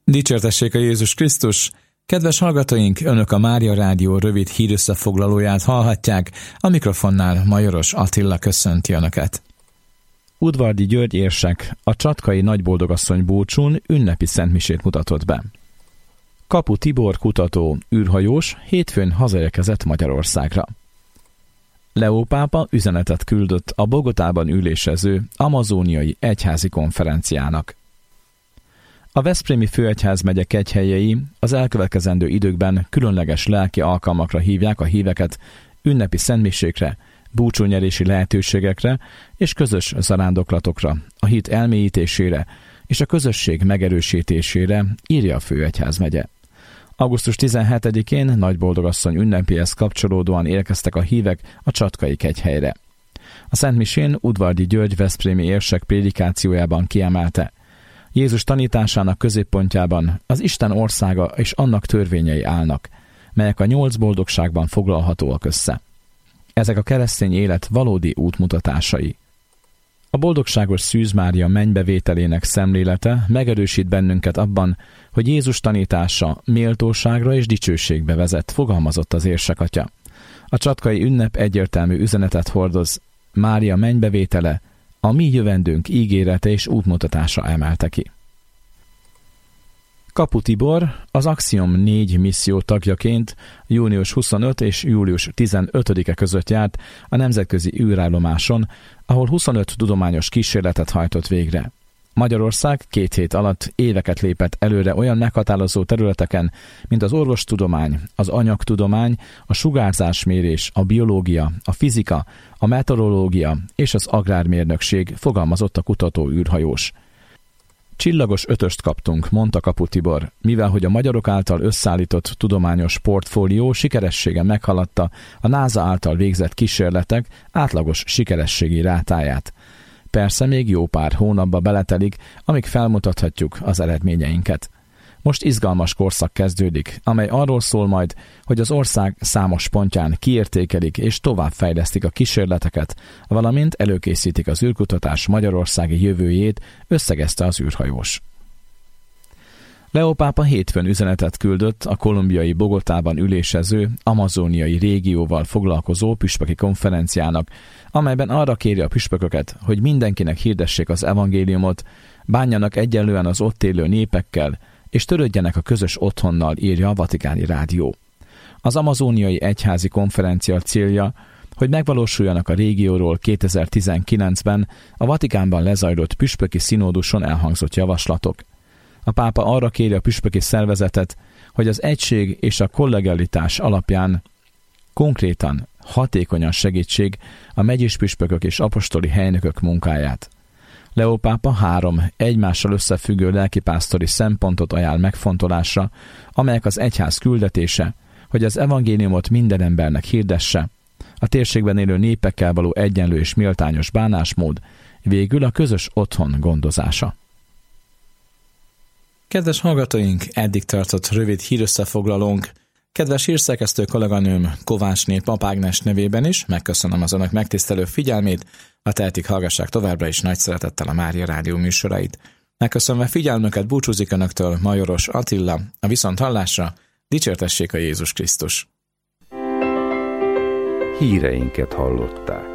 Dicsértessék a Jézus Krisztus! Kedves hallgatóink, Önök a Mária Rádió rövid hírösszefoglalóját hallhatják, a mikrofonnál Majoros Attila köszönti Önöket. Udvardi György érsek a Csatkai Nagyboldogasszony búcsún ünnepi szentmisét mutatott be. Kapu Tibor kutató, űrhajós hétfőn hazaérkezett Magyarországra. Leó pápa üzenetet küldött a Bogotában ülésező amazóniai egyházi konferenciának. A veszprémi főegyházmegye kegyhelyei az elkövetkezendő időkben különleges lelki alkalmakra hívják a híveket ünnepi szentmisékre, búcsúnyerési lehetőségekre és közös zarándoklatokra, a hit elmélyítésére és a közösség megerősítésére, írja a főegyházmegye. Augusztus 17-én Nagyboldogasszony ünnepéhez kapcsolódóan érkeztek a hívek a Csatkai kegyhelyre. A szentmisén Udvardi György veszprémi érsek prédikációjában kiemelte: Jézus tanításának középpontjában az Isten országa és annak törvényei állnak, melyek a 8 boldogságban foglalhatóak össze. Ezek a keresztény élet valódi útmutatásai. A boldogságos Szűz Mária mennybevételének szemlélete megerősít bennünket abban, hogy Jézus tanítása méltóságra és dicsőségbe vezet, fogalmazott az érsekatya. A csatkai ünnep egyértelmű üzenetet hordoz: Mária mennybevétele a mi jövendőnk ígérete és útmutatása emelte ki. Kapu Tibor az Axiom 4 misszió tagjaként június 25 és július 15-e között járt a nemzetközi űrállomáson, ahol 25 tudományos kísérletet hajtott végre. Magyarország 2 hét alatt éveket lépett előre olyan meghatározó területeken, mint az orvostudomány, az anyagtudomány, a sugárzásmérés, a biológia, a fizika, a meteorológia és az agrármérnökség, fogalmazott a kutató űrhajós. Csillagos 5-öst kaptunk, mondta Kapu Tibor, mivel hogy a magyarok által összeállított tudományos portfólió sikeressége meghaladta a NASA által végzett kísérletek átlagos sikerességi rátáját. Persze még jó pár hónapba beletelik, amíg felmutathatjuk az eredményeinket. Most izgalmas korszak kezdődik, amely arról szól majd, hogy az ország számos pontján kiértékelik és továbbfejlesztik a kísérleteket, valamint előkészítik az űrkutatás magyarországi jövőjét, összegezte az űrhajós. Leó pápa hétfőn üzenetet küldött a kolumbiai Bogotában ülésező amazóniai régióval foglalkozó püspöki konferenciának, amelyben arra kéri a püspököket, hogy mindenkinek hirdessék az evangéliumot, bánjanak egyenlően az ott élő népekkel, és törődjenek a közös otthonnal, írja a Vatikáni Rádió. Az amazóniai egyházi konferencia célja, hogy megvalósuljanak a régióról 2019-ben a Vatikánban lezajlott püspöki színóduson elhangzott javaslatok. A pápa arra kéri a püspöki szervezetet, hogy az egység és a kollegialitás alapján konkrétan, hatékonyan segítsék a megyés püspökök és apostoli helynökök munkáját. Leó pápa 3 egymással összefüggő lelkipásztori szempontot ajánl megfontolásra, amelyek az egyház küldetése, hogy az evangéliumot minden embernek hirdesse, a térségben élő népekkel való egyenlő és méltányos bánásmód, végül a közös otthon gondozása. Kedves hallgatóink, eddig tartott rövid hírösszefoglalónk. Kedves hírszerkesztő kolléganőm Kovácsné Papágnes nevében is megköszönöm az Önök megtisztelő figyelmét, ha tehetik, hallgassák továbbra is nagy szeretettel a Mária Rádió műsorait. Megköszönve figyelmüket búcsúzik Önöktől Majoros Attila, a viszonthallásra, dicsértessék a Jézus Krisztus. Híreinket hallották.